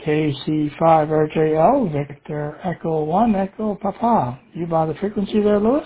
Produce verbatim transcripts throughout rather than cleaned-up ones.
K C five R J L, Victor Echo one, Echo Papa. You by the frequency there, Lewis?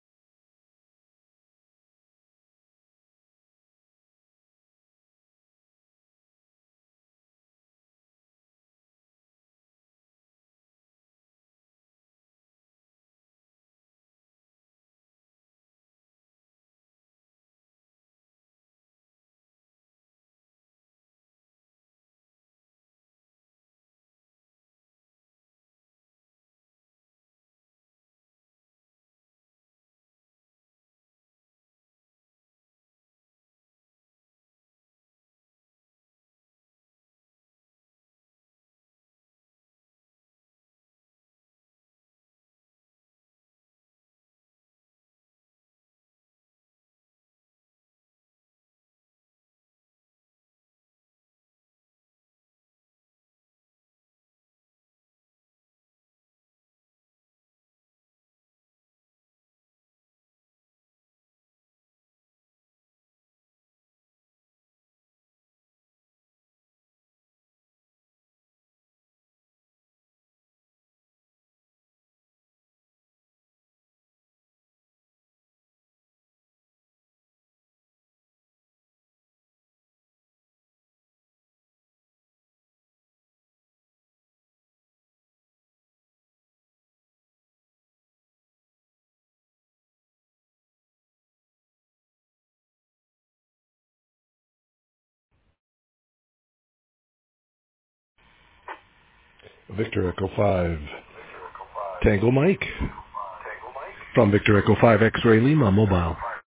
Victor Echo five, Tango Mike, from Victor Echo five X-Ray Lima Mobile.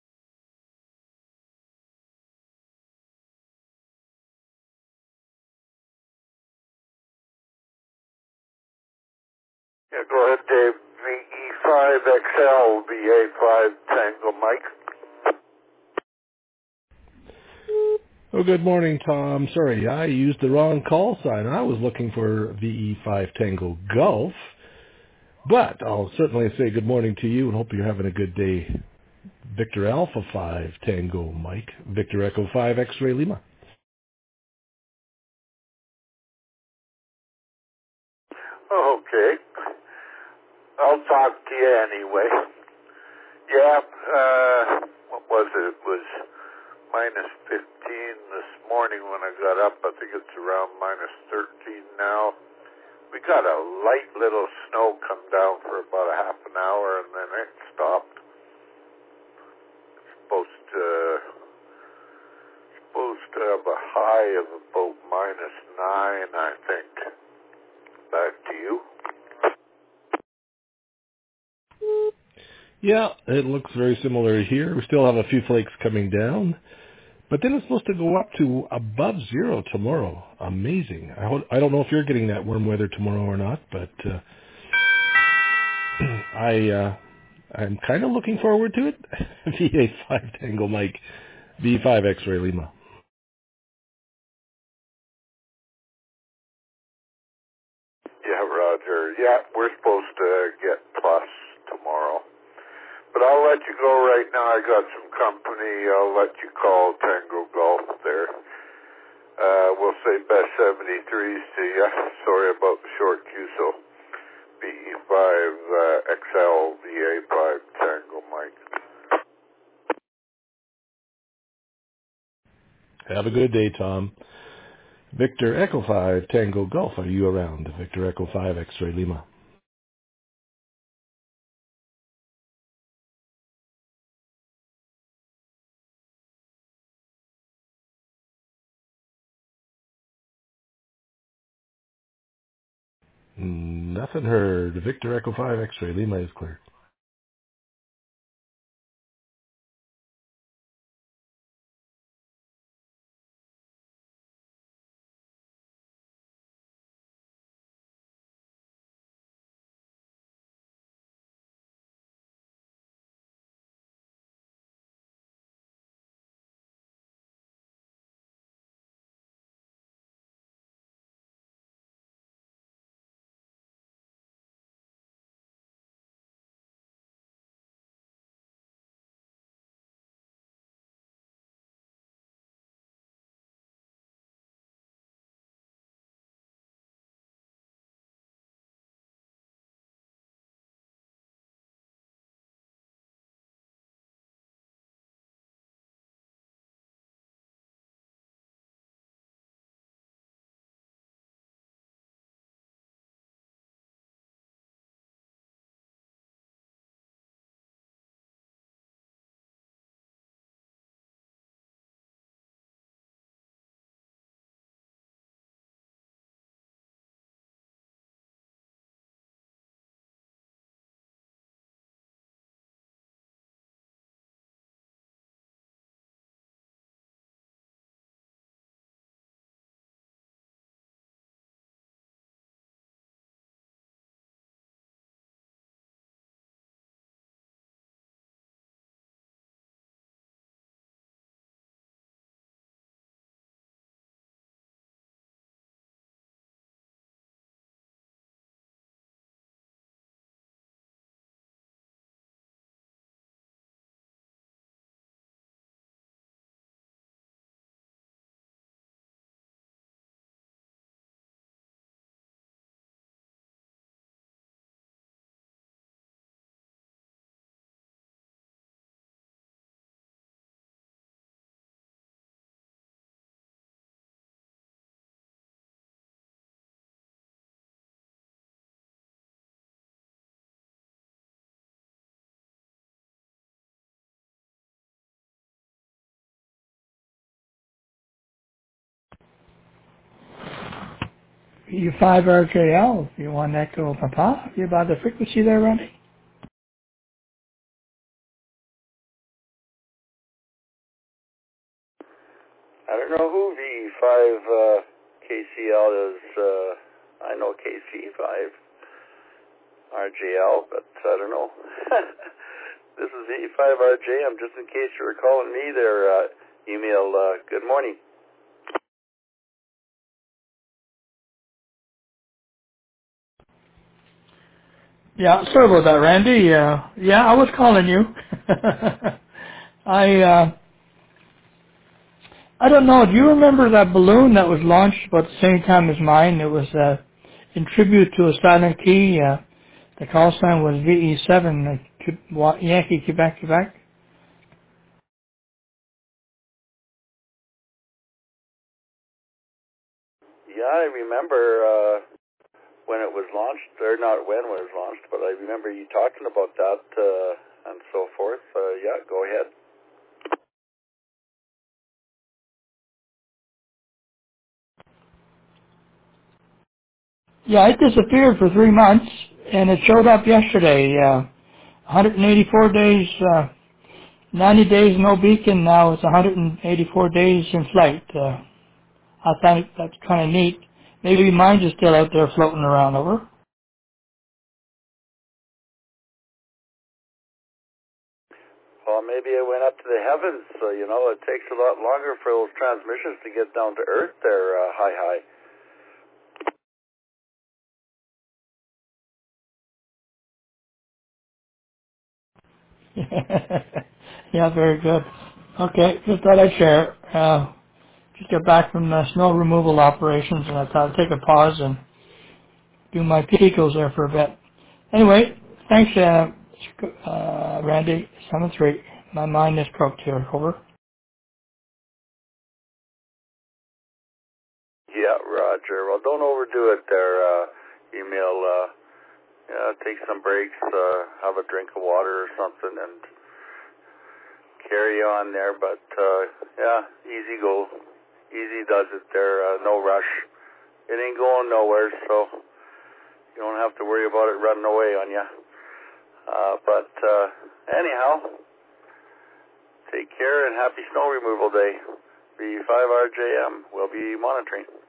Yeah, go ahead, Dave. V E five X L, V A five Tango Mike. Oh, good morning, Tom. Sorry, I used the wrong call sign. I was looking for V E five Tango Golf, but I'll certainly say good morning to you and hope you're having a good day. Victor Alpha five Tango Mike, Victor Echo five X-Ray Lima. Okay. I'll talk to you anyway. Yeah, uh, what was it? It was minus fifteen this morning when I got up. I think it's around minus thirteen now. We got a light little snow come down for about a half an hour and then it stopped. Supposed to, supposed to have a high of about minus nine, I think. Back to you. Yeah, it looks very similar here. We still have a few flakes coming down, but then it's supposed to go up to above zero tomorrow. Amazing. I, ho- I don't know if you're getting that warm weather tomorrow or not, but uh, I, uh, I'm kind of looking forward to it. V A five Tango Mike, V five X-Ray Lima. Yeah, Roger. Yeah, we're supposed to get plus tomorrow. But I'll let you go right now. I got some company. I'll let you call Tango Golf there. Uh, we'll say best seventy-threes to you. Sorry about the short Q, so B E five uh, X L, V A five Tango Mike. Have a good day, Tom. Victor Echo five Tango Golf, are you around? Victor Echo five X-Ray Lima. Nothing heard. Victor Echo five X-Ray Lima is clear. U five R J L, V one Echo Papa. You about the frequency there, Randy? I don't know who V five uh, K C L is. Uh, I know K C five R J L, but I don't know. This is V five R J. I'm just in case you were calling me there. Uh, email, uh, good morning. Yeah, sorry about that, Randy. Uh, yeah, I was calling you. I uh, I don't know. Do you remember that balloon that was launched about the same time as mine? It was uh, in tribute to a silent key. Uh, the call sign was V E seven, uh, Q- Yankee, Quebec, Quebec. Yeah, I remember uh, when it was launched, or not when it was launched, but I remember you talking about that uh, and so forth. Uh, yeah, go ahead. Yeah, it disappeared for three months, and it showed up yesterday. Uh, one hundred eighty-four days, uh, ninety days no beacon. Now it's one hundred eighty-four days in flight. Uh, I thought that's kind of neat. Maybe mine's is still out there floating around. Over. Well, maybe it went up to the heavens. So, you know, it takes a lot longer for those transmissions to get down to Earth there, uh, high, high. Yeah, very good. Okay, just thought I'd share. Uh, just got back from the snow removal operations, and I thought I'd take a pause and do my picos there for a bit. Anyway, thanks, uh, uh, Randy. seven three. My mind is croaked here. Over. Yeah, Roger. Well, don't overdo it there. Uh, email, uh, yeah, take some breaks, uh, have a drink of water or something, and carry on there. But, uh, yeah, easy go. Easy does it there. Uh, no rush. It ain't going nowhere, so you don't have to worry about it running away on you. Uh, but, uh, anyhow, take care and happy snow removal day. V five R J M will be monitoring.